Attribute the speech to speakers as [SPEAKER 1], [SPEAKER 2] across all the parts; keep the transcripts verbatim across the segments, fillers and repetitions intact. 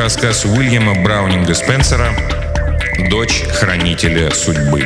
[SPEAKER 1] рассказ Уильяма Браунинга Спенсера «Дочь хранителя судьбы».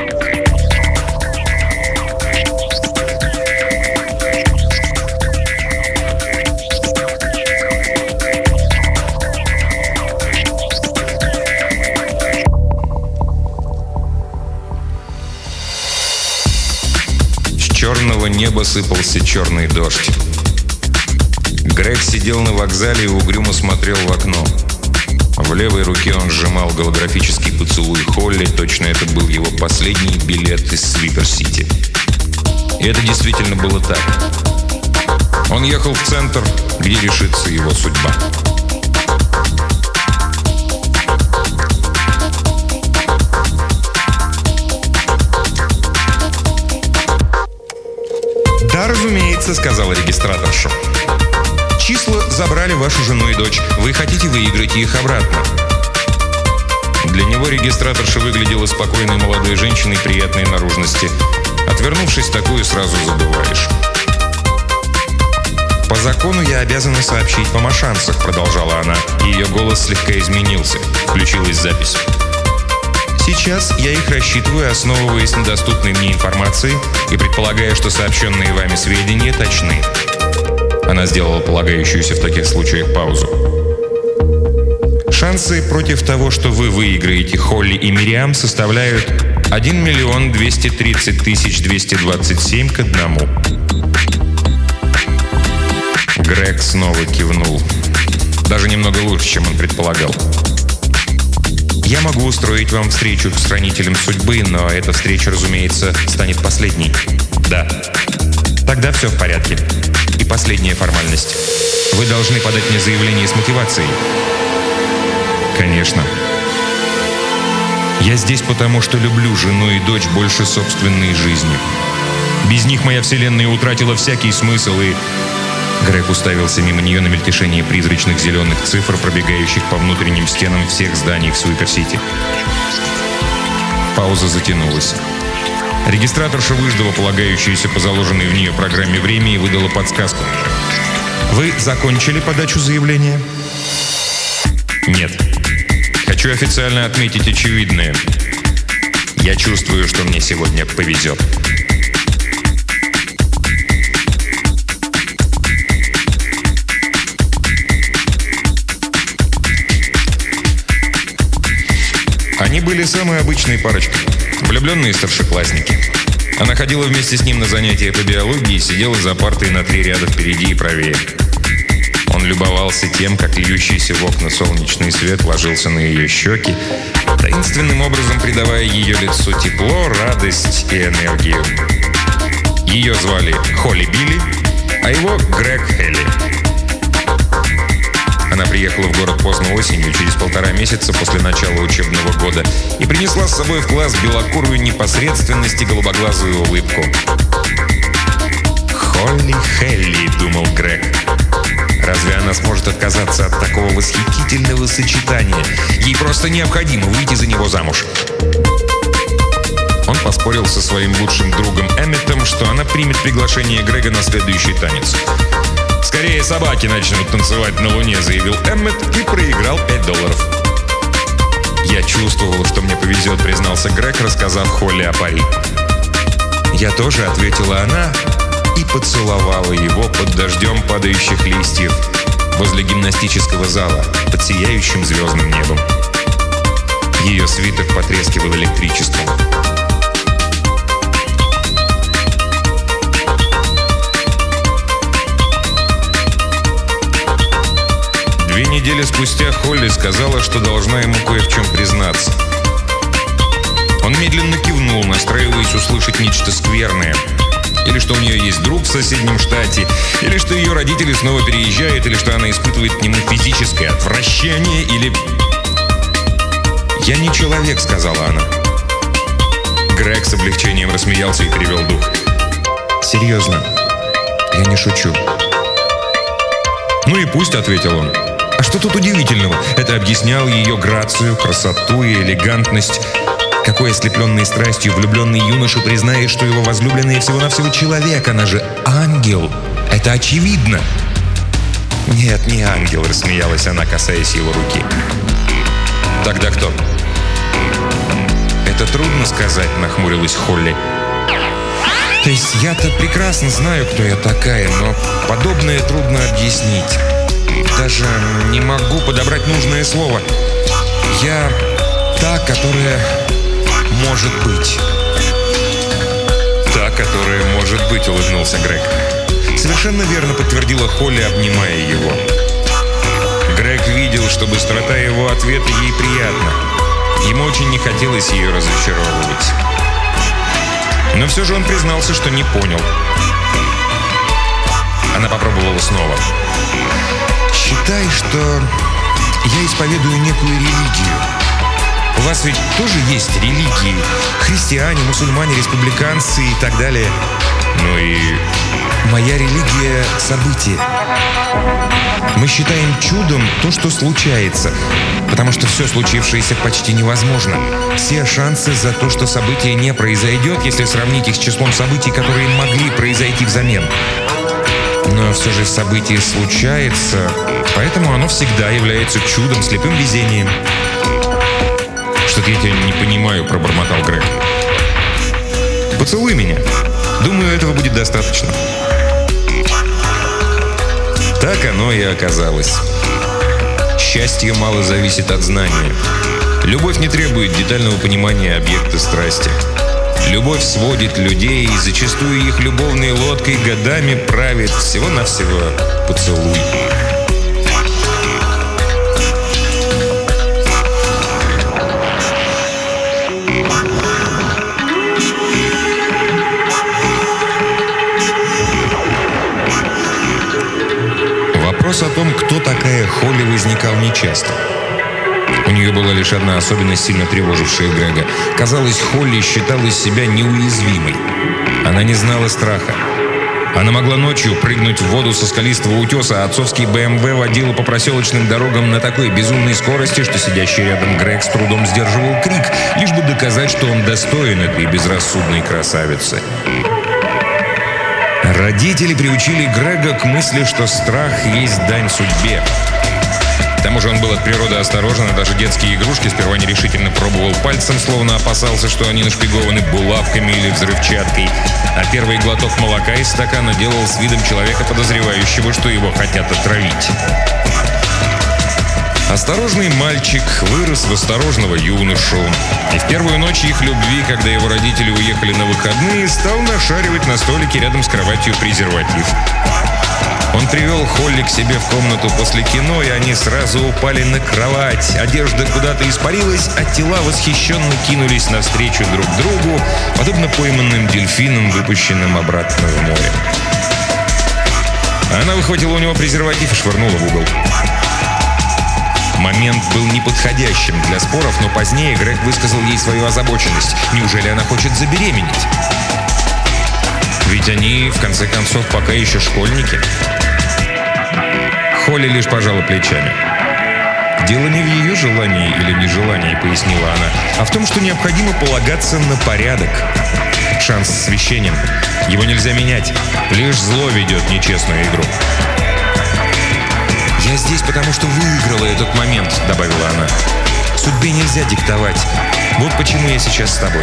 [SPEAKER 1] С черного неба сыпался черный дождь. Грег сидел на вокзале и угрюмо смотрел в окно. В левой руке он сжимал голографический поцелуй Холли, точно это был его последний билет из Свипер-Сити. И это действительно было так. Он ехал в центр, где решится его судьба. «Да, разумеется», — сказала регистраторша. «Числа забрали вашу жену и дочь. Вы хотите выиграть их обратно?» Для него регистраторша выглядела спокойной молодой женщиной приятной наружности. Отвернувшись, такую сразу забываешь. «По закону я обязана сообщить вам о шансах», — продолжала она. Ее голос слегка изменился. Включилась запись. «Сейчас я их рассчитываю, основываясь на доступной мне информации и предполагая, что сообщенные вами сведения точны». Она сделала полагающуюся в таких случаях паузу. «Шансы против того, что вы выиграете Холли и Мириам, составляют один миллион двести тридцать тысяч двести двадцать семь к одному». Грег снова кивнул. Даже немного лучше, чем он предполагал. «Я могу устроить вам встречу с хранителем судьбы, но эта встреча, разумеется, станет последней». «Да». «Тогда все в порядке. И последняя формальность. Вы должны подать мне заявление с мотивацией». «Конечно. Я здесь потому, что люблю жену и дочь больше собственной жизни. Без них моя вселенная утратила всякий смысл, и...» Грег уставился мимо нее на мельтешение призрачных зеленых цифр, пробегающих по внутренним стенам всех зданий в Свипер-Сити. Пауза затянулась. Регистраторша выждала полагающуюся по заложенной в нее программе время и выдала подсказку. «Вы закончили подачу заявления?» «Нет. Хочу официально отметить очевидное. Я чувствую, что мне сегодня повезет». Они были самой обычной парочкой. Влюбленные старшеклассники. Она ходила вместе с ним на занятия по биологии и сидела за партой на три ряда впереди и правее. Он любовался тем, как льющийся в окна солнечный свет ложился на ее щеки, таинственным образом придавая ее лицу тепло, радость и энергию. Ее звали Холли Билли, а его Грег Хелли. Она приехала в город поздно осенью, через полтора месяца после начала учебного года, и принесла с собой в класс белокурую непосредственность и голубоглазую улыбку. «Холли Хелли», — думал Грег. «Разве она сможет отказаться от такого восхитительного сочетания? Ей просто необходимо выйти за него замуж». Он поспорил со своим лучшим другом Эмметом, что она примет приглашение Грега на следующий танец. «Скорее собаки начнут танцевать на Луне», — заявил Эммет и проиграл пять долларов. «Я чувствовал, что мне повезет», — признался Грег, рассказав Холли о пари. «Я тоже», — ответила она и поцеловала его под дождем падающих листьев возле гимнастического зала под сияющим звездным небом. Ее свитер потрескивал электричеством. Две недели спустя Холли сказала, что должна ему кое в чем признаться. Он медленно кивнул, настраиваясь услышать нечто скверное. Или что у нее есть друг в соседнем штате, или что ее родители снова переезжают, или что она испытывает к нему физическое отвращение, или... «Я не человек», — сказала она. Грег с облегчением рассмеялся и перевел дух. «Серьезно, я не шучу». «Ну и пусть», — ответил он. «А что тут удивительного? Это объясняло ее грацию, красоту и элегантность. Какой ослепленный страстью влюбленный юноша признает, что его возлюбленная всего-навсего человек, она же ангел. Это очевидно». «Нет, не ангел», — рассмеялась она, касаясь его руки. «Тогда кто?» «Это трудно сказать», — нахмурилась Холли. «То есть я-то прекрасно знаю, кто я такая, но подобное трудно объяснить. Даже не могу подобрать нужное слово. Я та, которая может быть». «Та, которая может быть», — улыбнулся Грег. «Совершенно верно», — подтвердила Холли, обнимая его. Грег видел, что быстрота его ответа ей приятна. Ему очень не хотелось ее разочаровывать. Но все же он признался, что не понял. Она попробовала снова. «Считай, что я исповедую некую религию. У вас ведь тоже есть религии? Христиане, мусульмане, республиканцы и так далее. Ну и моя религия – событие. Мы считаем чудом то, что случается, потому что все случившееся почти невозможно. Все шансы за то, что событие не произойдет, если сравнить их с числом событий, которые могли произойти взамен. Но все же событие случается, поэтому оно всегда является чудом, слепым везением». «Что-то я тебя не понимаю», — пробормотал Грег. «Поцелуй меня. Думаю, этого будет достаточно». Так оно и оказалось. Счастье мало зависит от знания. Любовь не требует детального понимания объекта страсти. Любовь сводит людей, и зачастую их любовной лодкой годами правит всего-навсего поцелуй. Вопрос о том, кто такая Холли, возникал нечасто. У нее была лишь одна особенность, сильно тревожившая Грега. Казалось, Холли считала себя неуязвимой. Она не знала страха. Она могла ночью прыгнуть в воду со скалистого утеса, а отцовский бэ эм вэ водила по проселочным дорогам на такой безумной скорости, что сидящий рядом Грег с трудом сдерживал крик, лишь бы доказать, что он достоин этой безрассудной красавицы. Родители приучили Грега к мысли, что страх есть дань судьбе. К тому же он был от природы осторожен, и даже детские игрушки сперва нерешительно пробовал пальцем, словно опасался, что они нашпигованы булавками или взрывчаткой. А первый глоток молока из стакана делал с видом человека, подозревающего, что его хотят отравить. Осторожный мальчик вырос в осторожного юношу. И в первую ночь их любви, когда его родители уехали на выходные, стал нашаривать на столике рядом с кроватью презерватив. Он привел Холли к себе в комнату после кино, и они сразу упали на кровать. Одежда куда-то испарилась, а тела восхищенно кинулись навстречу друг другу, подобно пойманным дельфинам, выпущенным обратно в море. Она выхватила у него презерватив и швырнула в угол. Момент был неподходящим для споров, но позднее Грег высказал ей свою озабоченность. Неужели она хочет забеременеть? Ведь они, в конце концов, пока еще школьники. Холли лишь пожала плечами. «Дело не в ее желании или нежелании», — пояснила она, «а в том, что необходимо полагаться на порядок. Шанс священен. Его нельзя менять. Лишь зло ведет нечестную игру». «Я здесь, потому что выиграла этот момент», — добавила она. «Судьбе нельзя диктовать. Вот почему я сейчас с тобой».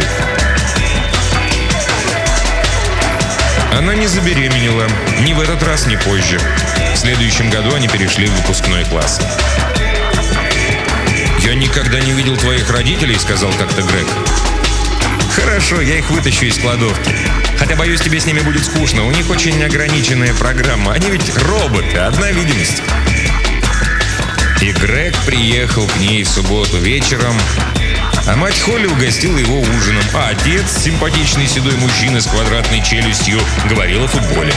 [SPEAKER 1] Она не забеременела. Ни в этот раз, ни позже. В следующем году они перешли в выпускной класс. «Я никогда не видел твоих родителей», — сказал как-то Грег. «Хорошо, я их вытащу из кладовки. Хотя, боюсь, тебе с ними будет скучно. У них очень ограниченная программа. Они ведь роботы, одна видимость». И Грег приехал к ней в субботу вечером, а мать Холли угостила его ужином, а отец, симпатичный седой мужчина с квадратной челюстью, говорил о футболе.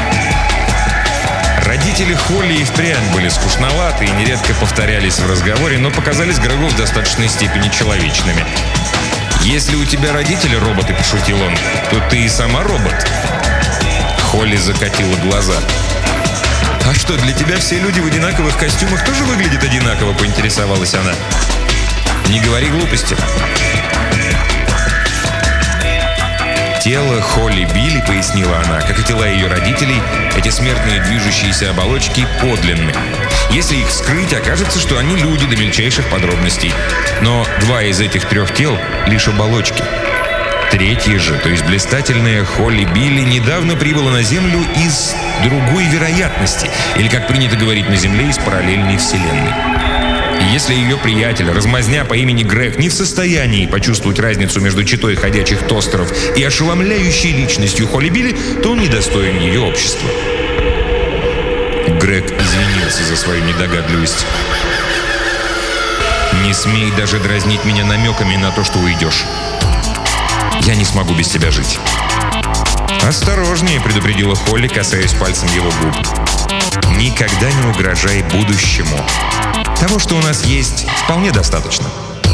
[SPEAKER 1] Родители Холли и впрямь были скучноваты и нередко повторялись в разговоре, но показались Грегу в достаточной степени человечными. «Если у тебя родители роботы, — пошутил он, — то ты и сама робот». Холли закатила глаза. «А что, для тебя все люди в одинаковых костюмах тоже выглядят одинаково?» — поинтересовалась она. «Не говори глупости». «Тело Холли Билли», — пояснила она, — «как и тела ее родителей, эти смертные движущиеся оболочки подлинны. Если их вскрыть, окажется, что они люди до мельчайших подробностей. Но два из этих трех тел — лишь оболочки. Третья же, то есть блистательная Холли Билли, недавно прибыла на Землю из другой вероятности, или, как принято говорить на Земле, из параллельной вселенной. И если ее приятель, размазня по имени Грег, не в состоянии почувствовать разницу между читой ходячих тостеров и ошеломляющей личностью Холли Билли, то он недостоин ее общества». Грег извинился за свою недогадливость. «Не смей даже дразнить меня намеками на то, что уйдешь. Я не смогу без тебя жить». «Осторожнее», — предупредила Холли, касаясь пальцем его губ. «Никогда не угрожай будущему. Того, что у нас есть, вполне достаточно».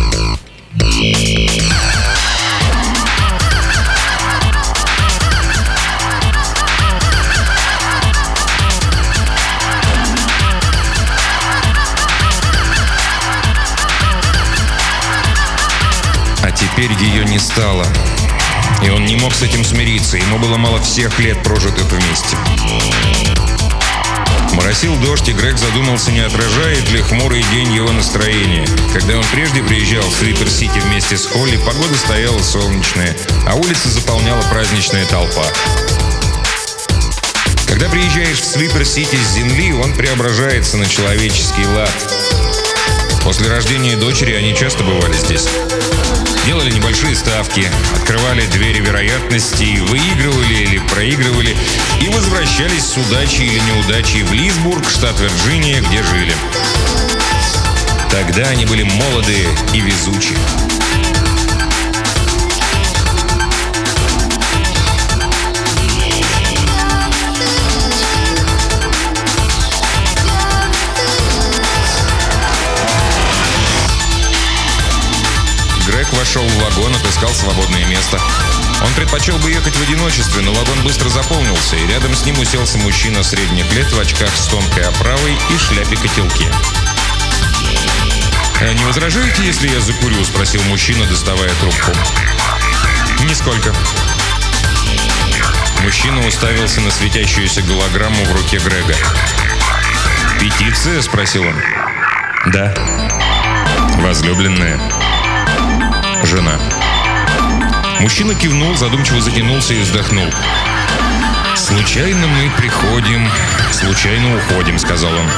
[SPEAKER 1] А теперь ее не стало. И он не мог с этим смириться. Ему было мало всех лет, прожитых вместе. Моросил дождь, и Грег задумался, не отражает ли хмурый день его настроение. Когда он прежде приезжал в Слипер-Сити вместе с Холли, погода стояла солнечная, а улица заполняла праздничная толпа. Когда приезжаешь в Слипер-Сити с земли, он преображается на человеческий лад. После рождения дочери они часто бывали здесь. Делали небольшие ставки, открывали двери вероятностей, выигрывали или проигрывали и возвращались с удачей или неудачей в Лисбург, штат Вирджиния, где жили. Тогда они были молоды и везучи. Грег вошел в вагон, отыскал свободное место. Он предпочел бы ехать в одиночестве, но вагон быстро заполнился, и рядом с ним уселся мужчина средних лет в очках с тонкой оправой и шляпе-котелке. «А не возражаете, если я закурю?» — спросил мужчина, доставая трубку. «Нисколько». Мужчина уставился на светящуюся голограмму в руке Грега. «Петиция?» — спросил он. «Да». «Возлюбленная?» «Жена». Мужчина кивнул, задумчиво затянулся и вздохнул. «Случайно мы приходим, случайно уходим», — сказал он.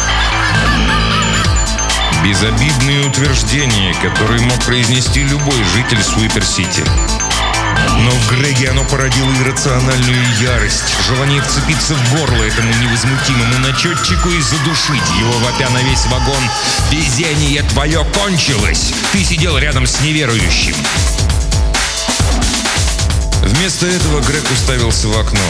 [SPEAKER 1] Безобидные утверждения, которые мог произнести любой житель Слипер-Сити. Но в Греге оно породило иррациональную ярость, желание вцепиться в горло этому невозмутимому начетчику и задушить его, вопя на весь вагон: «Везение твое кончилось! Ты сидел рядом с неверующим!» Вместо этого Грег уставился в окно.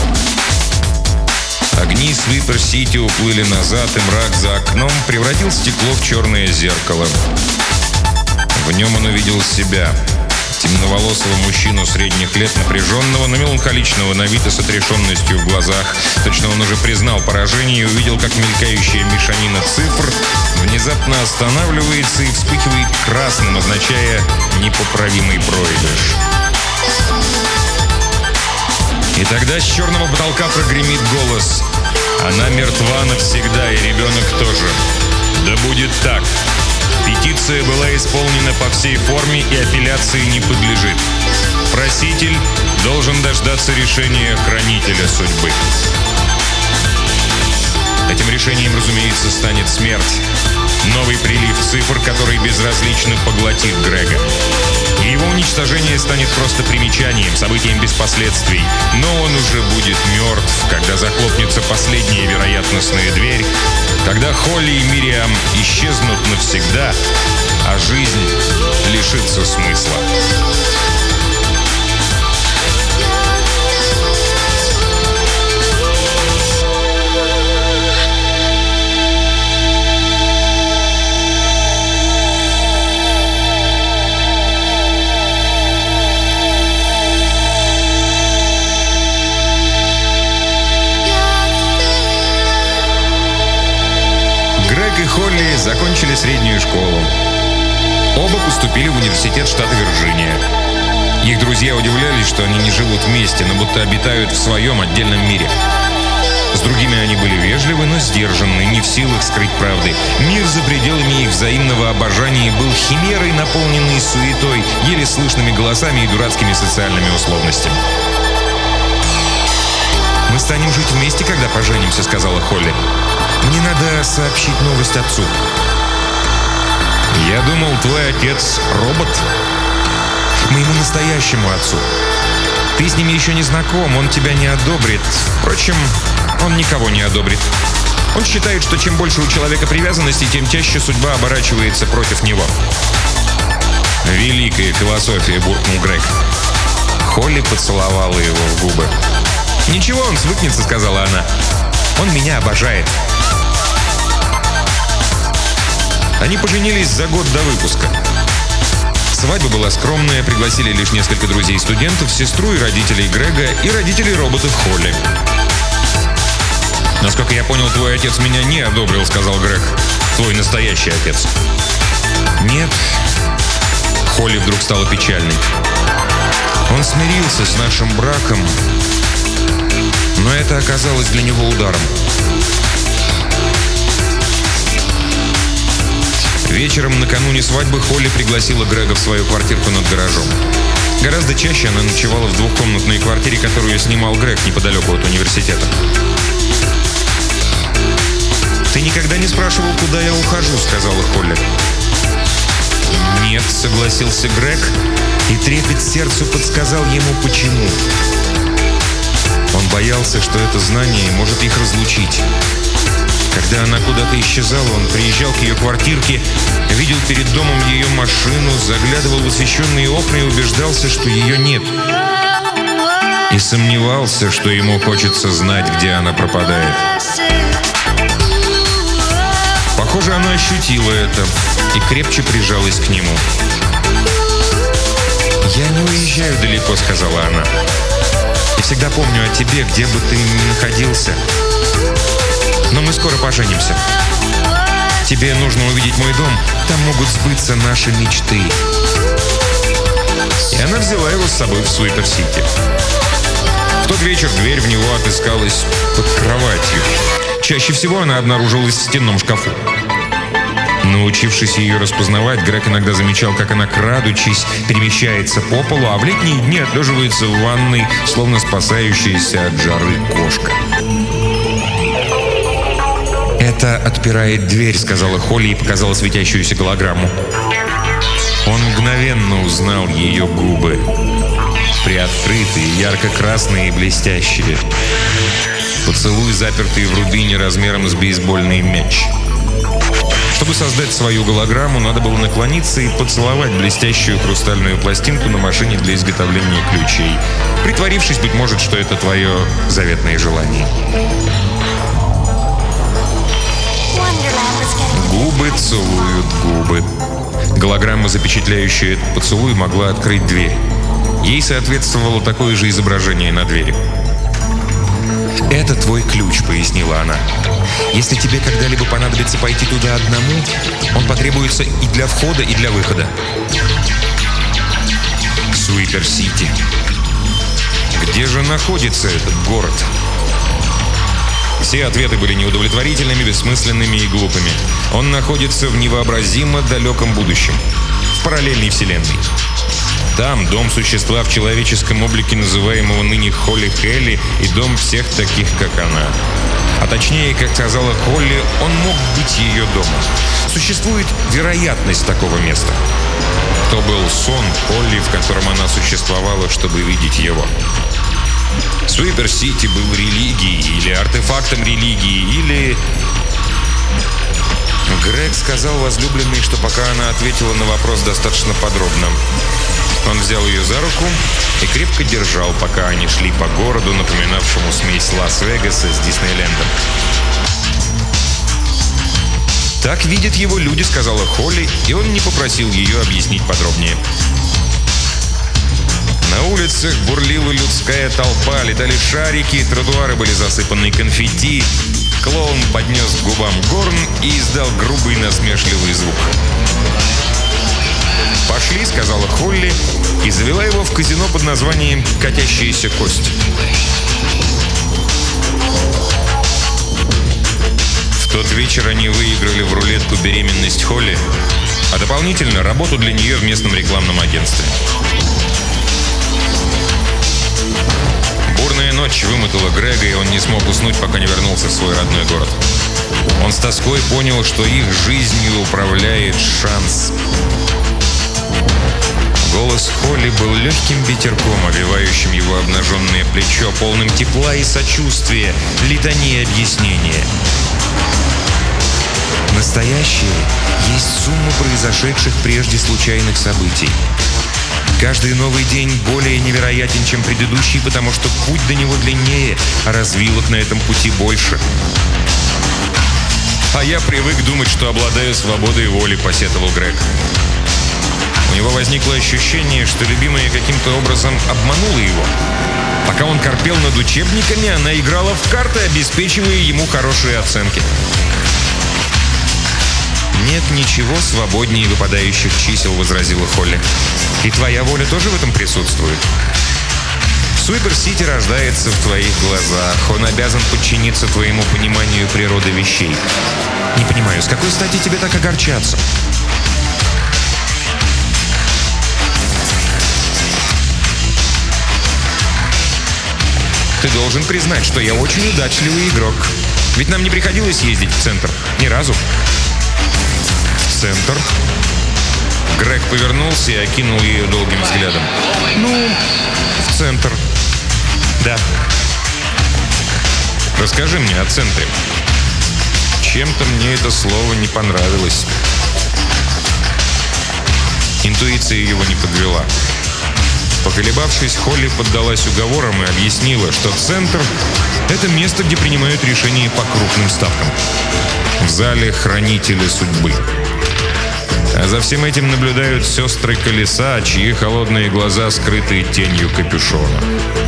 [SPEAKER 1] Огни Слипер-Сити уплыли назад, и мрак за окном превратил стекло в черное зеркало. В нем он увидел себя. Темноволосого мужчину средних лет, напряженного, но меланхоличного на вид и с отрешенностью в глазах. Точно он уже признал поражение и увидел, как мелькающая мешанина цифр внезапно останавливается и вспыхивает красным, означая непоправимый проигрыш. И тогда с черного потолка прогремит голос: «Она мертва навсегда, и ребенок тоже. Да будет так. Петиция была исполнена по всей форме и апелляции не подлежит. Проситель должен дождаться решения хранителя судьбы». Этим решением, разумеется, станет смерть. Новый прилив цифр, который безразлично поглотит Грега. И его уничтожение станет просто примечанием, событием без последствий. Но он уже будет мертв, когда захлопнется последняя вероятностная дверь, когда Холли и Мириам исчезнут навсегда, а жизнь лишится смысла. Грег и Холли закончили среднюю школу. Оба поступили в университет штата Вирджиния. Их друзья удивлялись, что они не живут вместе, но будто обитают в своем отдельном мире. С другими они были вежливы, но сдержанны, не в силах скрыть правды. Мир за пределами их взаимного обожания был химерой, наполненной суетой, еле слышными голосами и дурацкими социальными условностями. «Мы станем жить вместе, когда поженимся», — сказала Холли. «Мне надо сообщить новость отцу». «Я думал, твой отец робот». «Моему настоящему отцу. Ты с ним еще не знаком, он тебя не одобрит. Впрочем, он никого не одобрит. Он считает, что чем больше у человека привязанности, тем чаще судьба оборачивается против него». «Великая философия», — буркнул Грег. Холли поцеловала его в губы. «Ничего, он свыкнется», — сказала она. «Он меня обожает». Они поженились за год до выпуска. Свадьба была скромная, пригласили лишь несколько друзей-студентов, сестру и родителей Грега, и родителей роботов Холли. «Насколько я понял, твой отец меня не одобрил», — сказал Грег. «Твой настоящий отец». «Нет». Холли вдруг стала печальной. «Он смирился с нашим браком, но это оказалось для него ударом». Вечером накануне свадьбы Холли пригласила Грега в свою квартирку над гаражом. Гораздо чаще она ночевала в двухкомнатной квартире, которую снимал Грег неподалеку от университета. «Ты никогда не спрашивал, куда я ухожу», — сказала Холли. «Нет», — согласился Грег, и трепет сердцу подсказал ему, почему. Он боялся, что это знание может их разлучить. Когда она куда-то исчезала, он приезжал к ее квартирке, видел перед домом ее машину, заглядывал в освещенные окна и убеждался, что ее нет. И сомневался, что ему хочется знать, где она пропадает. Похоже, она ощутила это и крепче прижалась к нему. «Я не уезжаю далеко», — сказала она. «Я всегда помню о тебе, где бы ты ни находился. Но мы скоро поженимся. Тебе нужно увидеть мой дом. Там могут сбыться наши мечты». И она взяла его с собой в Суипер-Сити. В тот вечер дверь в него отыскалась под кроватью. Чаще всего она обнаружилась в стенном шкафу. Научившись ее распознавать, Грег иногда замечал, как она, крадучись, перемещается по полу, а в летние дни отлеживается в ванной, словно спасающаяся от жары кошка. «Это отпирает дверь», — сказала Холли и показала светящуюся голограмму. Он мгновенно узнал ее губы. Приоткрытые, ярко-красные и блестящие. Поцелуй, запертый в рубине размером с бейсбольный мяч. Чтобы создать свою голограмму, надо было наклониться и поцеловать блестящую хрустальную пластинку на машине для изготовления ключей, притворившись, быть может, что это твое заветное желание. Губы целуют губы. Голограмма, запечатляющая этот поцелуй, могла открыть дверь. Ей соответствовало такое же изображение на двери. «Это твой ключ», — пояснила она. «Если тебе когда-либо понадобится пойти туда одному, он потребуется и для входа, и для выхода». Суипер-Сити. Где же находится этот город? Все ответы были неудовлетворительными, бессмысленными и глупыми. Он находится в невообразимо далеком будущем, в параллельной вселенной. Там дом существа в человеческом облике, называемого ныне Холли Хелли, и дом всех таких, как она. А точнее, как сказала Холли, он мог быть ее домом. Существует вероятность такого места. То был сон Холли, в котором она существовала, чтобы видеть его. Суипер-Сити был религией, или артефактом религии, или... Грег сказал возлюбленной, что пока она ответила на вопрос достаточно подробно. Он взял ее за руку и крепко держал, пока они шли по городу, напоминавшему смесь Лас-Вегаса с Диснейлендом. «Так видят его люди», — сказала Холли, и он не попросил ее объяснить подробнее. На улицах бурлила людская толпа, летали шарики, тротуары были засыпаны конфетти. Клоун поднес к губам горн и издал грубый насмешливый звук. «Пошли», — сказал сказала Холли и завела его в казино под названием «Катящаяся кость». В тот вечер они выиграли в рулетку беременность Холли, а дополнительно работу для нее в местном рекламном агентстве. Бурная ночь вымотала Грега, и он не смог уснуть, пока не вернулся в свой родной город. Он с тоской понял, что их жизнью управляет шанс. Голос Холли был легким ветерком, обвивающим его обнаженное плечо, полным тепла и сочувствия, литании объяснения. Настоящее есть сумма произошедших прежде случайных событий. Каждый новый день более невероятен, чем предыдущий, потому что путь до него длиннее, а развилок на этом пути больше. «А я привык думать, что обладаю свободой воли», — посетовал Грег. У него возникло ощущение, что любимая каким-то образом обманула его. Пока он корпел над учебниками, она играла в карты, обеспечивая ему хорошие оценки. «Нет ничего свободнее выпадающих чисел», — возразила Холли. «И твоя воля тоже в этом присутствует. Суипер-Сити рождается в твоих глазах. Он обязан подчиниться твоему пониманию природы вещей. Не понимаю, с какой стати тебе так огорчаться?» «Ты должен признать, что я очень удачливый игрок. Ведь нам не приходилось ездить в центр. Ни разу». «Центр?» Грег повернулся и окинул ее долгим взглядом. «Ну, в центр. Да». «Расскажи мне о центре». Чем-то мне это слово не понравилось. Интуиция его не подвела. Поколебавшись, Холли поддалась уговорам и объяснила, что центр — это место, где принимают решения по крупным ставкам. В зале хранители судьбы. А за всем этим наблюдают сестры колеса, чьи холодные глаза скрыты тенью капюшона.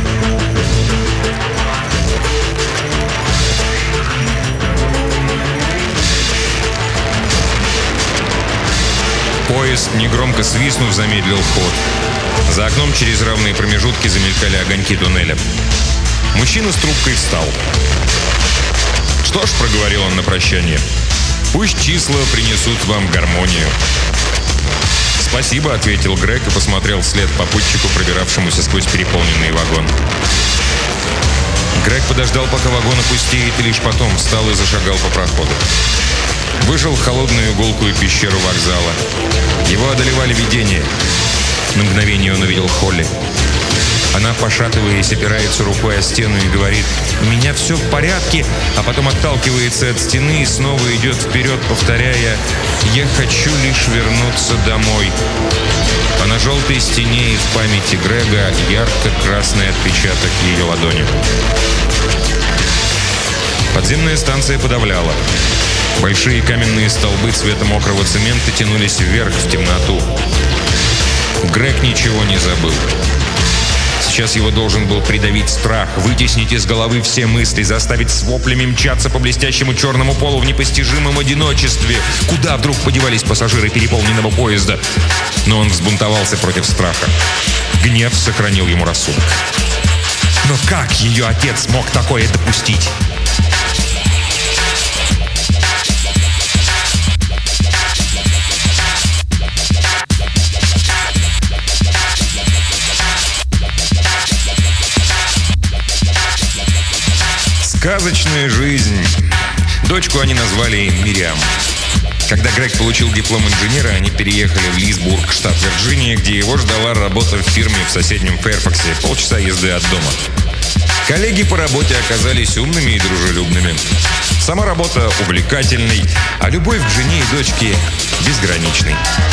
[SPEAKER 1] Поезд, негромко свистнув, замедлил ход. За окном через равные промежутки замелькали огоньки туннеля. Мужчина с трубкой встал. «Что ж», — проговорил он на прощание, — «пусть числа принесут вам гармонию». «Спасибо», — ответил Грег и посмотрел вслед попутчику, пробиравшемуся сквозь переполненный вагон. Грег подождал, пока вагон опустеет, и лишь потом встал и зашагал по проходу. Вышел в холодную гулкую пещеру вокзала. Его одолевали видения. На мгновение он увидел Холли. Она, пошатываясь, опирается рукой о стену и говорит: «У меня все в порядке», а потом отталкивается от стены и снова идет вперед, повторяя: «Я хочу лишь вернуться домой». А на желтой стене и в памяти Грега ярко-красный отпечаток ее ладони. Подземная станция подавляла. Большие каменные столбы цвета мокрого цемента тянулись вверх в темноту. Грег ничего не забыл. Сейчас его должен был придавить страх, вытеснить из головы все мысли, заставить с воплями мчаться по блестящему черному полу в непостижимом одиночестве. Куда вдруг подевались пассажиры переполненного поезда? Но он взбунтовался против страха. Гнев сохранил ему рассудок. Но как ее отец мог такое допустить? Сказочная жизнь. Дочку они назвали Мириам. Когда Грег получил диплом инженера, они переехали в Лисбург, штат Вирджиния, где его ждала работа в фирме в соседнем Фэрфаксе, полчаса езды от дома. Коллеги по работе оказались умными и дружелюбными. Сама работа увлекательной, а любовь к жене и дочке безграничной.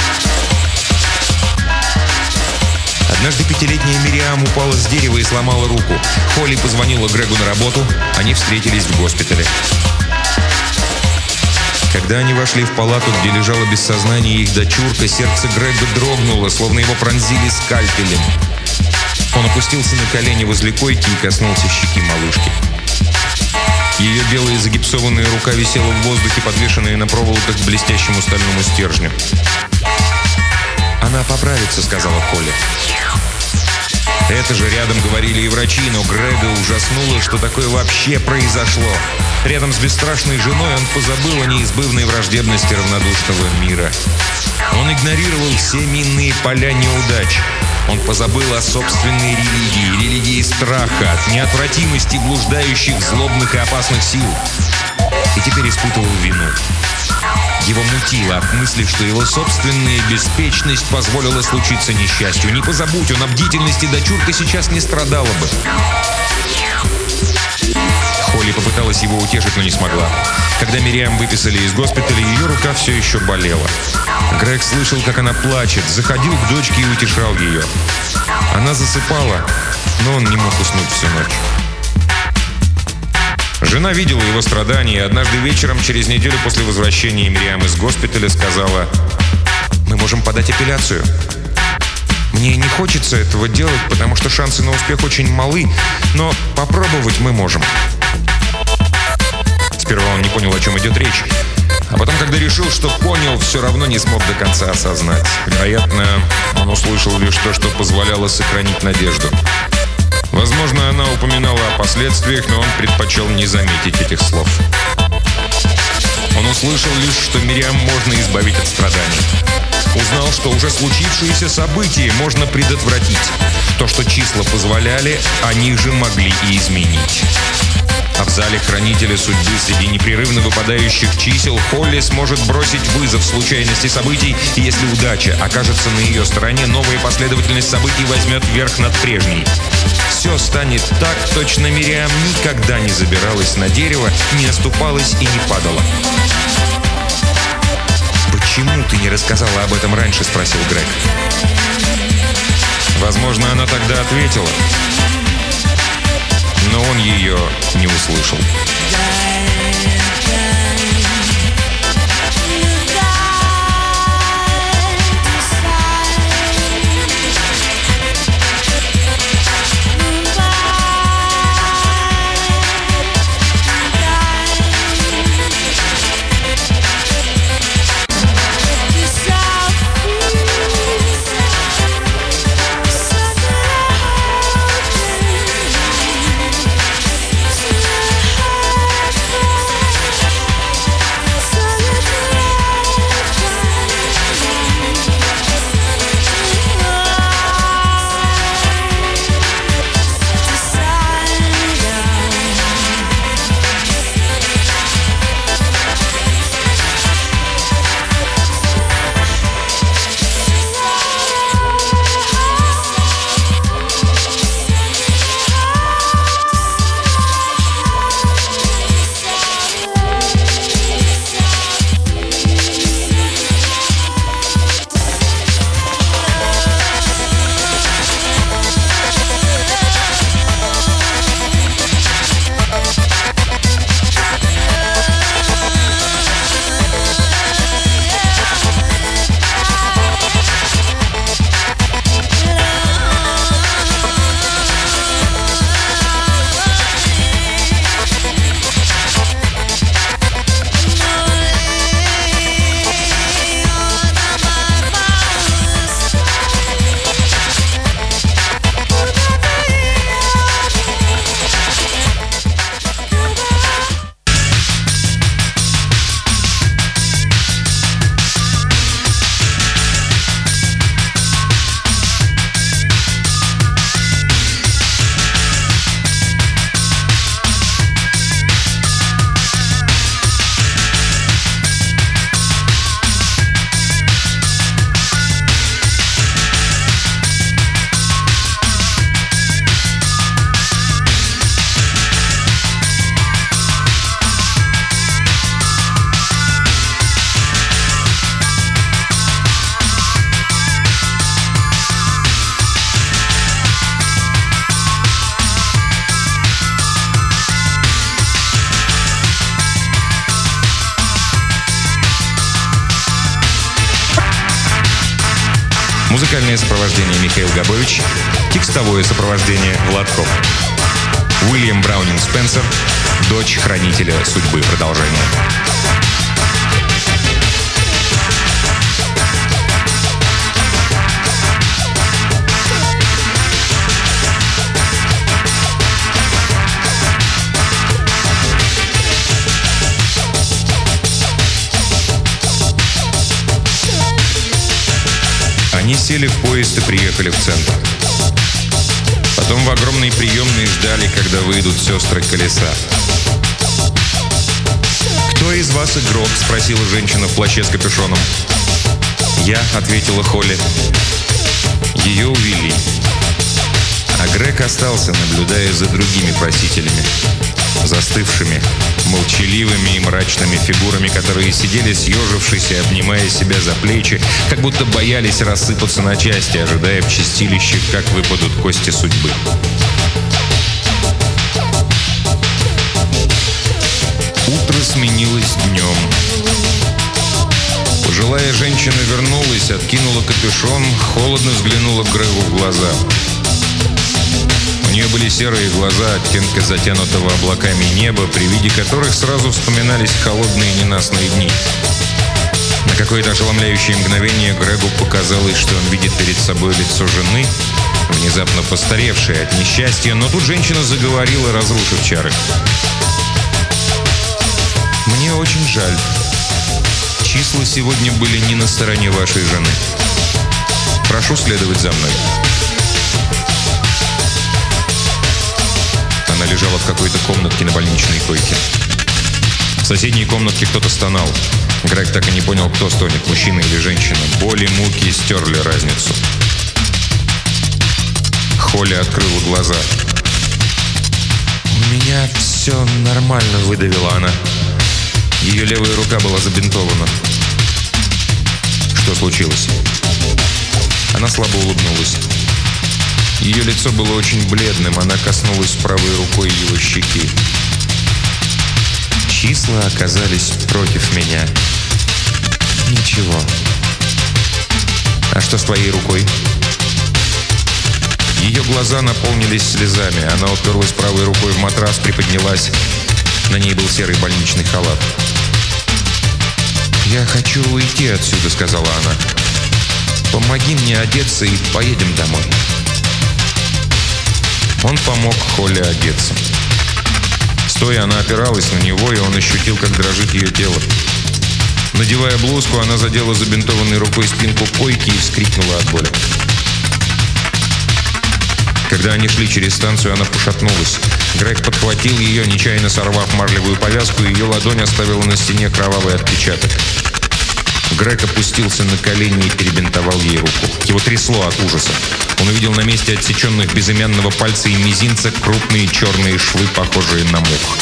[SPEAKER 1] Однажды пятилетняя Мириам упала с дерева и сломала руку. Холли позвонила Грегу на работу, они встретились в госпитале. Когда они вошли в палату, где лежала без сознания их дочурка, сердце Грега дрогнуло, словно его пронзили скальпелем. Он опустился на колени возле койки и коснулся щеки малышки. Ее белая загипсованная рука висела в воздухе, подвешенная на проволоках к блестящему стальному стержню. «Она поправится», — сказала Холли. Это же рядом говорили и врачи, но Грега ужаснуло, что такое вообще произошло. Рядом с бесстрашной женой он позабыл о неизбывной враждебности равнодушного мира. Он игнорировал все минные поля неудач. Он позабыл о собственной религии, религии страха, от неотвратимости блуждающих, злобных и опасных сил. И теперь испытывал вину. Его мутило от мысли, что его собственная беспечность позволила случиться несчастью. Не позабудь он о бдительности, дочурка сейчас не страдала бы. Холли попыталась его утешить, но не смогла. Когда Мириам выписали из госпиталя, ее рука все еще болела. Грег слышал, как она плачет, заходил к дочке и утешал ее. Она засыпала, но он не мог уснуть всю ночь. Жена видела его страдания, и однажды вечером, через неделю после возвращения Мириам из госпиталя, сказала: «Мы можем подать апелляцию. Мне не хочется этого делать, потому что шансы на успех очень малы, но попробовать мы можем». Сперва он не понял, о чем идет речь. А потом, когда решил, что понял, все равно не смог до конца осознать. Вероятно, он услышал лишь то, что позволяло сохранить надежду. Возможно, она упоминала о последствиях, но он предпочел не заметить этих слов. Он услышал лишь, что Мириам можно избавить от страданий. Узнал, что уже случившиеся события можно предотвратить. То, что числа позволяли, они же могли и изменить. А в зале хранителя судьбы среди непрерывно выпадающих чисел Холли сможет бросить вызов случайности событий, и если удача окажется на ее стороне, новая последовательность событий возьмет верх над прежней. Все станет так, точно Мириам никогда не забиралась на дерево, не оступалась и не падала. «Почему ты не рассказала об этом раньше?» — спросил Грег. Возможно, она тогда ответила, но он ее не услышал. Музыкальное сопровождение Михаил Габович, текстовое сопровождение Владков. Уильям Браунинг Спенсер, дочь хранителя судьбы. Продолжение. Они сели в поезд и приехали в центр. Потом в огромной приемной ждали, когда выйдут сестры Колеса. «Кто из вас игрок?» — спросила женщина в плаще с капюшоном. «Я», — ответила Холли. Ее увели. А Грег остался, наблюдая за другими просителями, застывшими, молчаливыми и мрачными фигурами, которые сидели, съежившись и обнимая себя за плечи, как будто боялись рассыпаться на части, ожидая в чистилище, как выпадут кости судьбы. Утро сменилось днем. Пожилая женщина вернулась, откинула капюшон, холодно взглянула Грегу в глаза. У нее были серые глаза оттенка затянутого облаками неба, при виде которых сразу вспоминались холодные ненастные дни. На какое-то ошеломляющее мгновение Грегу показалось, что он видит перед собой лицо жены, внезапно постаревшее от несчастья, но тут женщина заговорила, разрушив чары. «Мне очень жаль. Числа сегодня были не на стороне вашей жены. Прошу следовать за мной». Она лежала в какой-то комнатке на больничной койке. В соседней комнатке кто-то стонал. Грег так и не понял, кто стонет, мужчина или женщина. Боли, муки стерли разницу. Холли открыла глаза. «У меня все нормально», — выдавила она. Ее левая рука была забинтована. «Что случилось?» Она слабо улыбнулась. Ее лицо было очень бледным, она коснулась правой рукой его щеки. «Числа оказались против меня. Ничего. А что с твоей рукой?» Ее глаза наполнились слезами. Она уперлась правой рукой в матрас, приподнялась. На ней был серый больничный халат. «Я хочу уйти отсюда», — сказала она. «Помоги мне одеться и поедем домой». Он помог Холли одеться. Стоя, она опиралась на него, и он ощутил, как дрожит ее тело. Надевая блузку, она задела забинтованной рукой спинку койки и вскрикнула от боли. Когда они шли через станцию, она пошатнулась. Грег подхватил ее, нечаянно сорвав марлевую повязку, и ее ладонь оставила на стене кровавый отпечаток. Грег опустился на колени и перебинтовал ей руку. Его трясло от ужаса. Он увидел на месте отсеченных безымянного пальца и мизинца крупные черные швы, похожие на мух.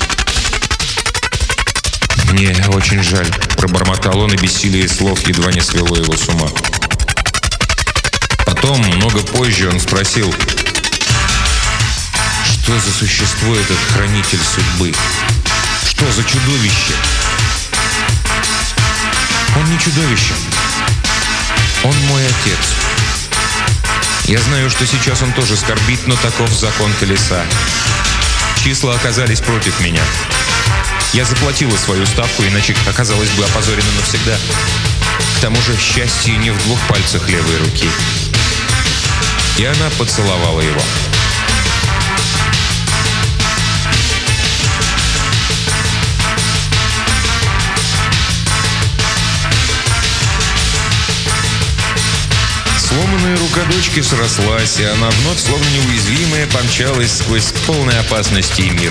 [SPEAKER 1] «Мне очень жаль», — пробормотал он, и бессилие слов едва не свело его с ума. Потом, много позже, он спросил: «Что за существо этот хранитель судьбы? Что за чудовище?» «Он не чудовище. Он мой отец. Я знаю, что сейчас он тоже скорбит, но таков закон Колеса. Числа оказались против меня. Я заплатила свою ставку, иначе оказалась бы опозорена навсегда. К тому же счастье не в двух пальцах левой руки». И она поцеловала его. Сломанная рука дочки срослась, и она вновь, словно неуязвимая, помчалась сквозь полной опасности мир.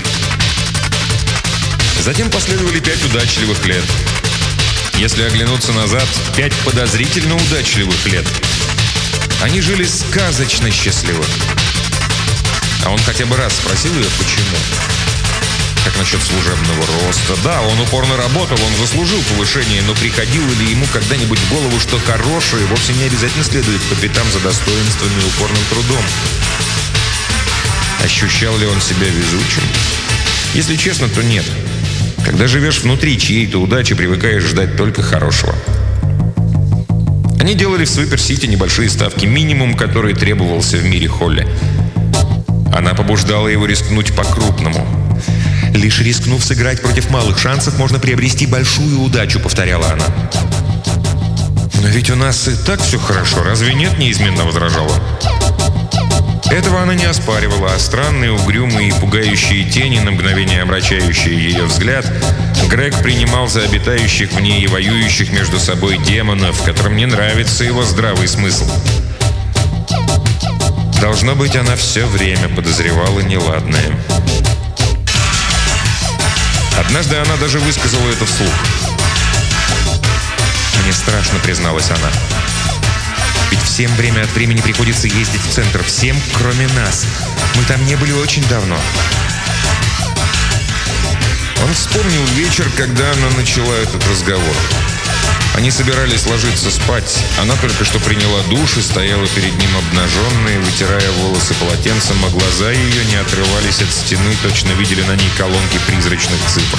[SPEAKER 1] Затем последовали пять удачливых лет. Если оглянуться назад, пять подозрительно удачливых лет. Они жили сказочно счастливо. А он хотя бы раз спросил ее, почему. Как насчет служебного роста? Да, он упорно работал, он заслужил повышение, но приходило ли ему когда-нибудь в голову, что хорошее вовсе не обязательно следует по пятам за достоинством и упорным трудом? Ощущал ли он себя везучим? Если честно, то нет. Когда живешь внутри чьей-то удачи, привыкаешь ждать только хорошего. Они делали в Суипер-Сити небольшие ставки, минимум, который требовался в мире Холли. Она побуждала его рискнуть по-крупному. «Лишь рискнув сыграть против малых шансов, можно приобрести большую удачу», — повторяла она. «Но ведь у нас и так все хорошо, разве нет?» — неизменно возражала. Этого она не оспаривала, а странные, угрюмые и пугающие тени, на мгновение обращающие ее взгляд, Грег принимал за обитающих в ней и воюющих между собой демонов, которым не нравится его здравый смысл. Должно быть, она все время подозревала неладное. Однажды она даже высказала это вслух. «Мне страшно», — призналась она. «Ведь всем время от времени приходится ездить в центр. Всем, кроме нас. Мы там не были очень давно». Он вспомнил вечер, когда она начала этот разговор. Они собирались ложиться спать. Она только что приняла душ и стояла перед ним обнаженная, вытирая волосы полотенцем, а глаза ее не отрывались от стены, точно видели на ней колонки призрачных цифр.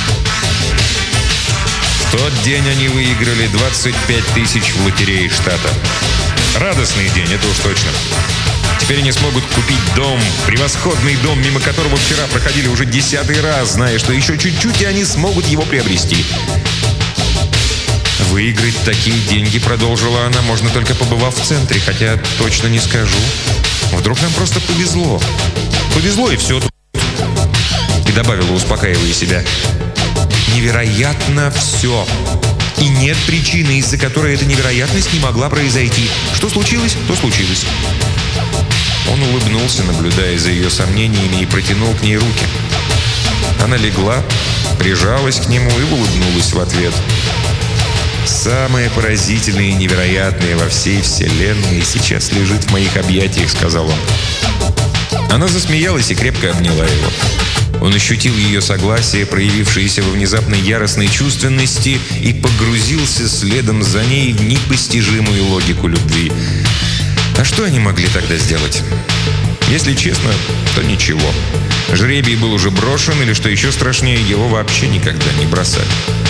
[SPEAKER 1] В тот день они выиграли двадцать пять тысяч в лотерее штата. Радостный день, это уж точно. Теперь они смогут купить дом, превосходный дом, мимо которого вчера проходили уже десятый раз, зная, что еще чуть-чуть, и они смогут его приобрести. «Выиграть такие деньги, — продолжила она, — можно только побывав в центре, хотя точно не скажу. Вдруг нам просто повезло. Повезло, и все тут». И добавила, успокаивая себя: «Невероятно все. И нет причины, из-за которой эта невероятность не могла произойти. Что случилось, то случилось». Он улыбнулся, наблюдая за ее сомнениями, и протянул к ней руки. Она легла, прижалась к нему и улыбнулась в ответ. «Самое поразительное и невероятное во всей вселенной сейчас лежит в моих объятиях», — сказал он. Она засмеялась и крепко обняла его. Он ощутил ее согласие, проявившееся во внезапной яростной чувственности, и погрузился следом за ней в непостижимую логику любви. А что они могли тогда сделать? Если честно, то ничего. Жребий был уже брошен, или, что еще страшнее, его вообще никогда не бросали.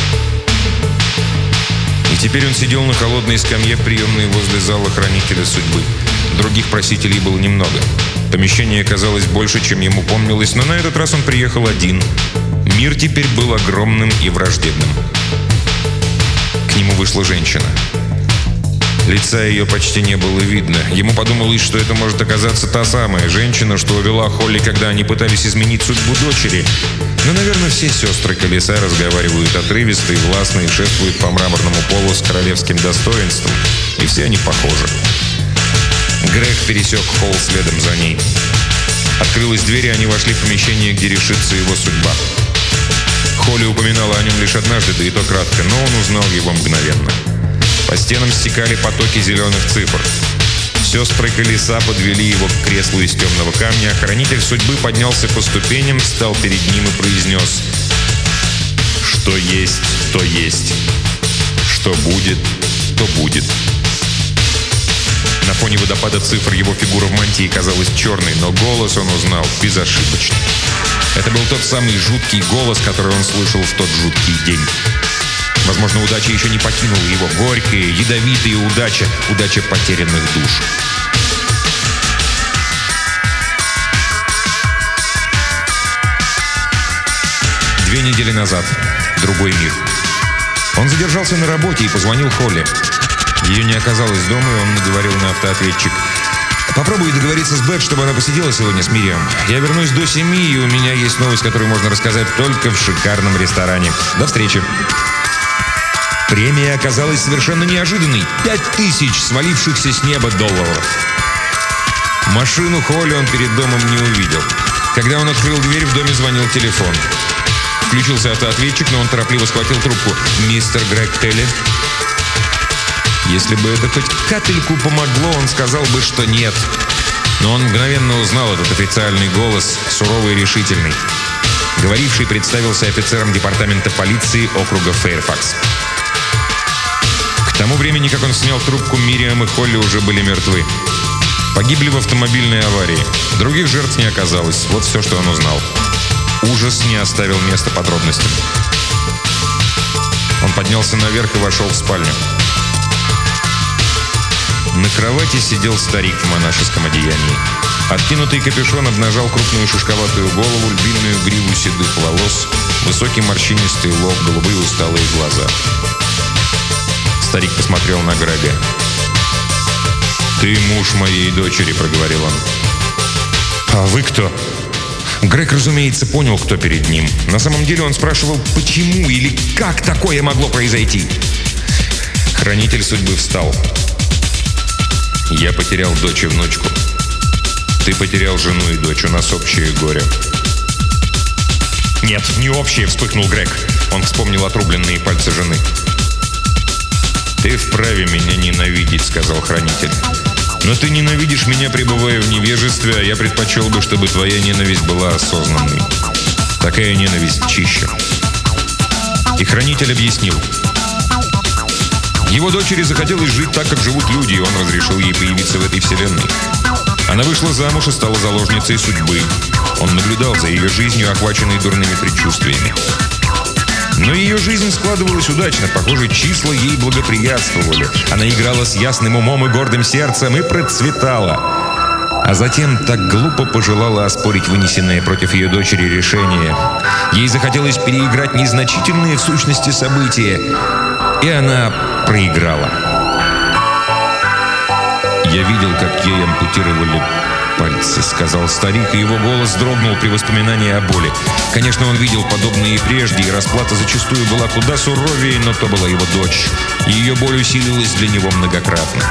[SPEAKER 1] И теперь он сидел на холодной скамье в приемной возле зала хранителя судьбы. Других просителей было немного. Помещение казалось больше, чем ему помнилось, но на этот раз он приехал один. Мир теперь был огромным и враждебным. К нему вышла женщина. Лица ее почти не было видно. Ему подумалось, что это может оказаться та самая женщина, что увела Холли, когда они пытались изменить судьбу дочери. Но, наверное, все сестры Колеса разговаривают отрывисто и властно и шествуют по мраморному полу с королевским достоинством. И все они похожи. Грег пересек холл следом за ней. Открылась дверь, и они вошли в помещение, где решится его судьба. Холли упоминала о нем лишь однажды, да и то кратко, но он узнал его мгновенно. По стенам стекали потоки зеленых цифр. Сестры Колеса подвели его к креслу из темного камня, а хранитель судьбы поднялся по ступеням, встал перед ним и произнес: «Что есть, то есть. Что будет, то будет». На фоне водопада цифр его фигура в мантии казалась черной, но голос он узнал безошибочно. Это был тот самый жуткий голос, который он слышал в тот жуткий день. Возможно, удача еще не покинула его. Горькая, ядовитая удача. Удача потерянных душ. Две недели назад. Другой мир. Он задержался на работе и позвонил Холли. Ее не оказалось дома, и он наговорил на автоответчик: «Попробуй договориться с Бет, чтобы она посидела сегодня с Мириам. Я вернусь до семи, и у меня есть новость, которую можно рассказать только в шикарном ресторане. До встречи». Премия оказалась совершенно неожиданной. Пять тысяч свалившихся с неба долларов. Машину Холли он перед домом не увидел. Когда он открыл дверь, в доме звонил телефон. Включился автоответчик, но он торопливо схватил трубку. «Мистер Грег Телли?» Если бы это хоть капельку помогло, он сказал бы, что нет. Но он мгновенно узнал этот официальный голос, суровый и решительный. Говоривший представился офицером департамента полиции округа Фэйрфакс. К тому времени, как он снял трубку, Мириам и Холли уже были мертвы. Погибли в автомобильной аварии. Других жертв не оказалось. Вот все, что он узнал. Ужас не оставил места подробностям. Он поднялся наверх и вошел в спальню. На кровати сидел старик в монашеском одеянии. Откинутый капюшон обнажал крупную шишковатую голову, львиную гриву седых волос, высокий морщинистый лоб, голубые усталые глаза. Старик посмотрел на Грега. «Ты муж моей дочери», — проговорил он. «А вы кто?» Грег, разумеется, понял, кто перед ним. На самом деле он спрашивал, почему или как такое могло произойти. Хранитель судьбы встал. «Я потерял дочь и внучку. Ты потерял жену и дочь. У нас общее горе». «Нет, не общее», — вспыхнул Грег. Он вспомнил отрубленные пальцы жены. «Ты вправе меня ненавидеть», — сказал хранитель. «Но ты ненавидишь меня, пребывая в невежестве, а я предпочел бы, чтобы твоя ненависть была осознанной. Такая ненависть чище». И хранитель объяснил. Его дочери захотелось жить так, как живут люди, и он разрешил ей появиться в этой вселенной. Она вышла замуж и стала заложницей судьбы. Он наблюдал за ее жизнью, охваченной дурными предчувствиями. Но ее жизнь складывалась удачно. Похоже, числа ей благоприятствовали. Она играла с ясным умом и гордым сердцем и процветала. А затем так глупо пожелала оспорить вынесенное против ее дочери решение. Ей захотелось переиграть незначительные в сущности события. И она проиграла. «Я видел, как ей ампутировали пальцы», — сказал старик, и его голос дрогнул при воспоминании о боли. Конечно, он видел подобное и прежде, и расплата зачастую была куда суровее, но то была его дочь, и ее боль усилилась для него многократно.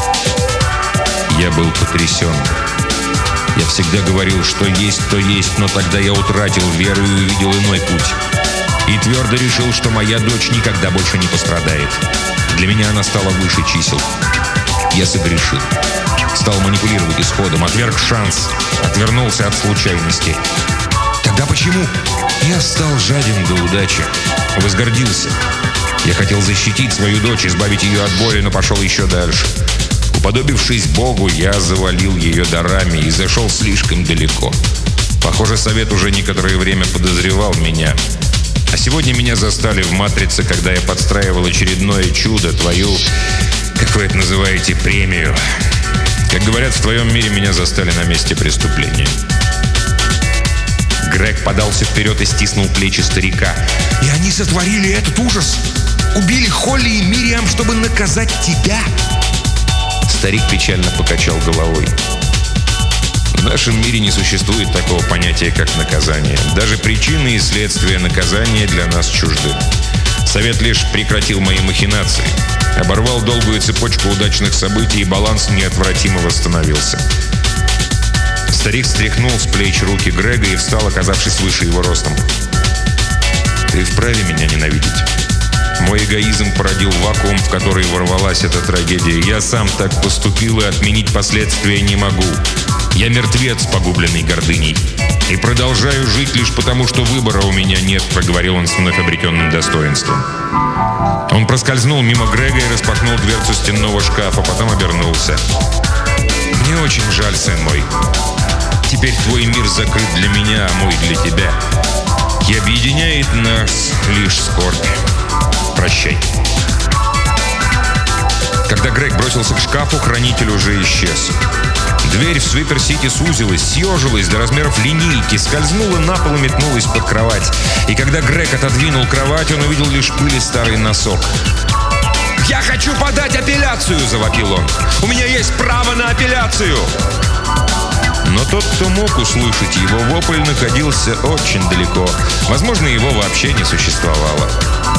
[SPEAKER 1] Я был потрясен. Я всегда говорил, что есть, то есть, но тогда я утратил веру и увидел иной путь. И твердо решил, что моя дочь никогда больше не пострадает. Для меня она стала выше чисел. Я согрешил. Стал манипулировать исходом, отверг шанс, отвернулся от случайности. Тогда почему? Я стал жаден до удачи, возгордился. Я хотел защитить свою дочь, избавить ее от боли, но пошел еще дальше. Уподобившись Богу, я завалил ее дарами и зашел слишком далеко. Похоже, совет уже некоторое время подозревал меня. А сегодня меня застали в «Матрице», когда я подстраивал очередное чудо, твою, как вы это называете, премию. Как говорят, в твоем мире меня застали на месте преступления. Грег подался вперед и стиснул плечи старика. «И они сотворили этот ужас? Убили Холли и Мириам, чтобы наказать тебя?» Старик печально покачал головой. «В нашем мире не существует такого понятия, как наказание. Даже причины и следствия наказания для нас чужды. Совет лишь прекратил мои махинации, оборвал долгую цепочку удачных событий, и баланс неотвратимо восстановился». Старик стряхнул с плеч руки Грега и встал, оказавшись выше его ростом. «Ты вправе меня ненавидеть. Мой эгоизм породил вакуум, в который ворвалась эта трагедия. Я сам так поступил и отменить последствия не могу. Я мертвец, погубленный гордыней. И продолжаю жить лишь потому, что выбора у меня нет», — проговорил он с вновь обретенным достоинством. Он проскользнул мимо Грега и распахнул дверцу стенного шкафа, потом обернулся. «Мне очень жаль, сын мой. Теперь твой мир закрыт для меня, а мой для тебя. И объединяет нас лишь скорбь. Прощай». Когда Грег бросился к шкафу, хранитель уже исчез. Дверь в Свипер-Сити сузилась, съежилась до размеров линейки, скользнула на пол и метнулась под кровать. И когда Грег отодвинул кровать, он увидел лишь пыль и старый носок. «Я хочу подать апелляцию!» – завопил он. «У меня есть право на апелляцию!» Но тот, кто мог услышать его вопль, находился очень далеко. Возможно, его вообще не существовало.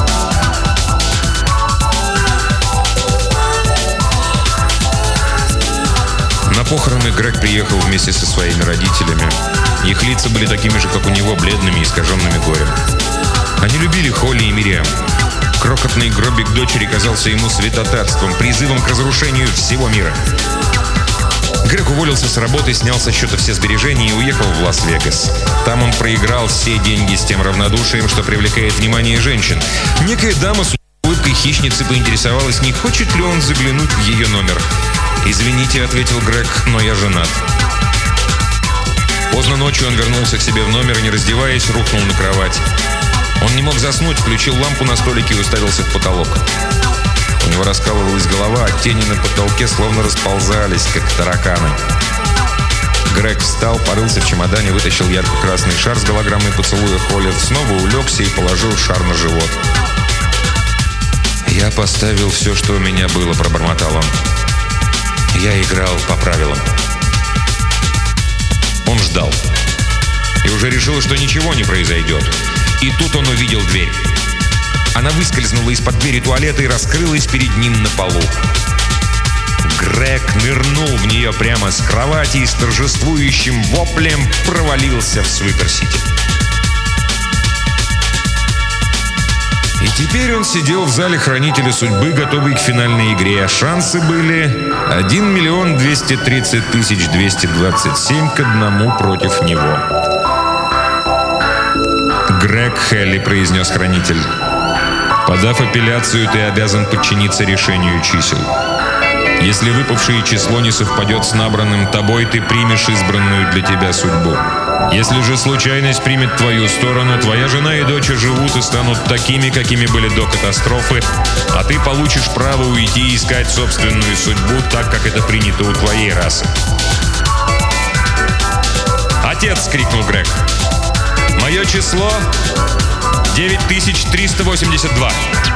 [SPEAKER 1] На похороны Грег приехал вместе со своими родителями. Их лица были такими же, как у него, бледными и искаженными горем. Они любили Холли и Мириам. Крохотный гробик дочери казался ему святотатством, призывом к разрушению всего мира. Грег уволился с работы, снял со счета все сбережения и уехал в Лас-Вегас. Там он проиграл все деньги с тем равнодушием, что привлекает внимание женщин. Некая дама с улыбкой хищницы поинтересовалась, не хочет ли он заглянуть в ее номер. «Извините», — ответил Грег, — «но я женат». Поздно ночью он вернулся к себе в номер и, не раздеваясь, рухнул на кровать. Он не мог заснуть, включил лампу на столике и уставился в потолок. У него раскалывалась голова, а тени на потолке словно расползались, как тараканы. Грег встал, порылся в чемодане, вытащил ярко-красный шар с голограммой поцелуя Холли, снова улегся и положил шар на живот. «Я поставил все, что у меня было», — пробормотал он. «Я играл по правилам». Он ждал. И уже решил, что ничего не произойдет. И тут он увидел дверь. Она выскользнула из-под двери туалета и раскрылась перед ним на полу. Грег нырнул в нее прямо с кровати и с торжествующим воплем провалился в Суипер-Сити. И теперь он сидел в зале Хранителя Судьбы, готовый к финальной игре. Шансы были один миллион двести тридцать тысяч двести двадцать семь к одному против него. «Грег Хелли», — произнес Хранитель, — «подав апелляцию, ты обязан подчиниться решению чисел. Если выпавшее число не совпадет с набранным тобой, ты примешь избранную для тебя судьбу. Если же случайность примет твою сторону, твоя жена и дочь живут и станут такими, какими были до катастрофы, а ты получишь право уйти и искать собственную судьбу, так, как это принято у твоей расы». «Отец!» — крикнул Грег. «Мое число девять тысяч триста восемьдесят два».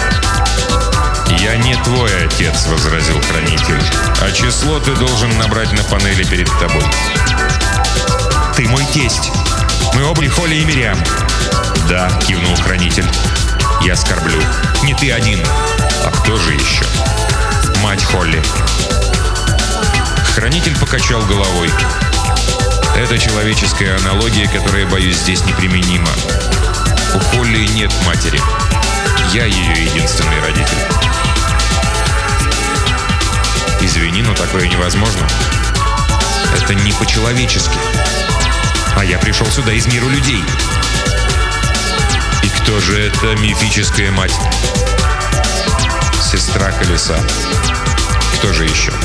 [SPEAKER 1] «Я не твой отец», — возразил Хранитель, «а число ты должен набрать на панели перед тобой». «Ты мой тесть. Мы оба Холли и Мириам». «Да», — кивнул Хранитель, — «я скорблю. Не ты один. А кто же еще?» «Мать Холли». Хранитель покачал головой. «Это человеческая аналогия, которая, боюсь, здесь неприменима. У Холли нет матери. Я ее единственный родитель». «Извини, но такое невозможно. Это не по-человечески. А я пришел сюда из мира людей». «И кто же эта мифическая мать?» «Сестра Колеса. Кто же еще?»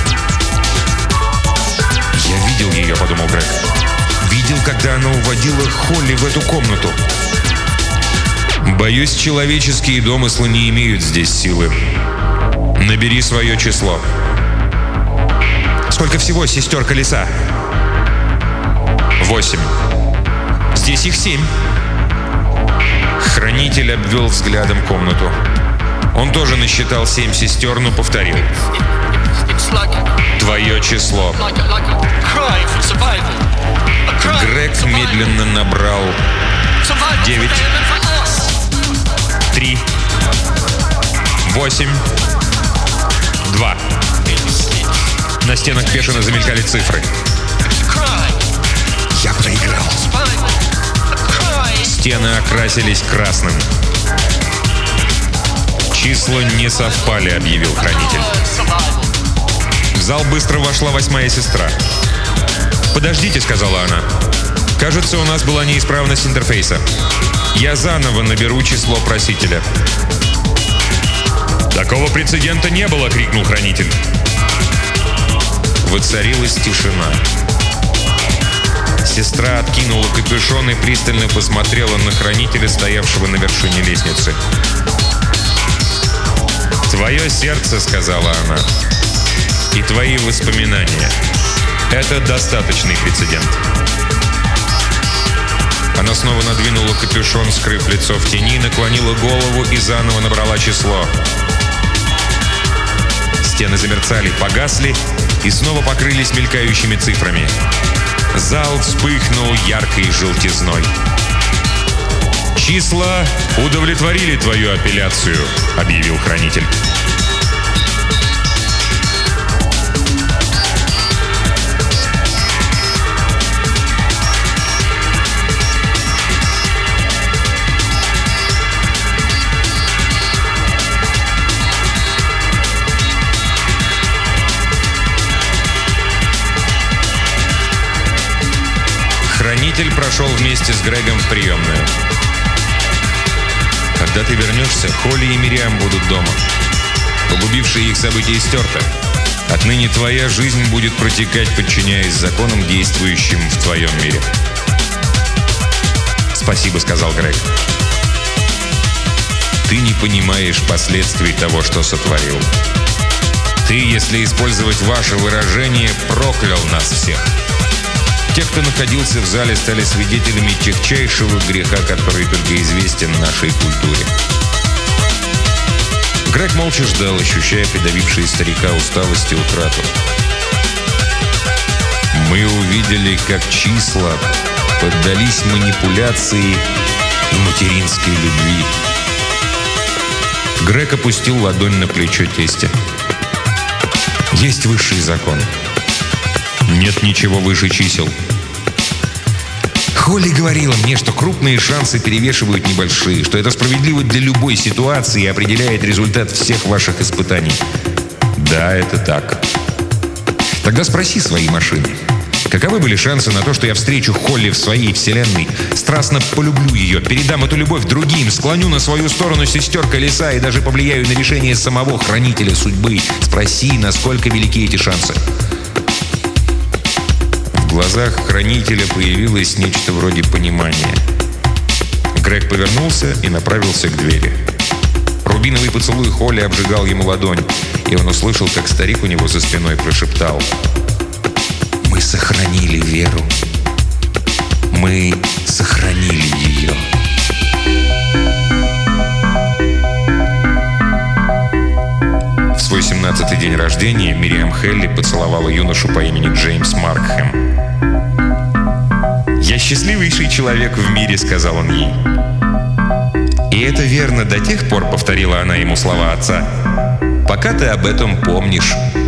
[SPEAKER 1] «Я видел ее», — подумал Грег. «Видел, когда она уводила Холли в эту комнату». «Боюсь, человеческие домыслы не имеют здесь силы. Набери свое число». «Сколько всего сестер Колеса?» «Восемь». «Здесь их семь». Хранитель обвел взглядом комнату. Он тоже насчитал семь сестер, но повторил. «Твое число». Грег медленно набрал девять, три, восемь, два. На стенах бешено замелькали цифры. «Я проиграл». Стены окрасились красным. «Числа не совпали», — объявил Хранитель. В зал быстро вошла восьмая сестра. «Подождите», — сказала она. «Кажется, у нас была неисправность интерфейса. Я заново наберу число просителя». «Такого прецедента не было», — крикнул Хранитель. Воцарилась тишина. Сестра откинула капюшон и пристально посмотрела на Хранителя, стоявшего на вершине лестницы. «Твое сердце», — сказала она, — «и твои воспоминания. Это достаточный прецедент». Она снова надвинула капюшон, скрыв лицо в тени, наклонила голову и заново набрала число. Стены замерцали, погасли и снова покрылись мелькающими цифрами. Зал вспыхнул яркой желтизной. «Числа удовлетворили твою апелляцию», — объявил Хранитель. Хранитель прошел вместе с Грегом в приемную. «Когда ты вернешься, Холли и Мириам будут дома. Погубившие их события стерто. Отныне твоя жизнь будет протекать, подчиняясь законам, действующим в твоем мире». «Спасибо», — сказал Грег. «Ты не понимаешь последствий того, что сотворил. Ты, если использовать ваше выражение, проклял нас всех». Те, кто находился в зале, стали свидетелями тягчайшего греха, который только известен нашей культуре. Грег молча ждал, ощущая придавившие старика усталость и утрату. Мы увидели, как числа поддались манипуляции и материнской любви. Грег опустил ладонь на плечо тестя. Есть высший закон. Нет ничего выше чисел. Холли говорила мне, что крупные шансы перевешивают небольшие, что это справедливо для любой ситуации и определяет результат всех ваших испытаний. Да, это так. Тогда спроси свои машины. Каковы были шансы на то, что я встречу Холли в своей вселенной, страстно полюблю ее, передам эту любовь другим, склоню на свою сторону сестер колеса и даже повлияю на решение самого хранителя судьбы? Спроси, насколько велики эти шансы. В глазах хранителя появилось нечто вроде понимания. Грег повернулся и направился к двери. Рубиновый поцелуй Холли обжигал ему ладонь, и он услышал, как старик у него за спиной прошептал: «Мы сохранили веру. Мы сохранили ее». В свой семнадцатый день рождения Мириам Хелли поцеловала юношу по имени Джеймс Маркхэм. «Я счастливейший человек в мире», — сказал он ей. «И это верно до тех пор», — повторила она ему слова отца, «пока ты об этом помнишь».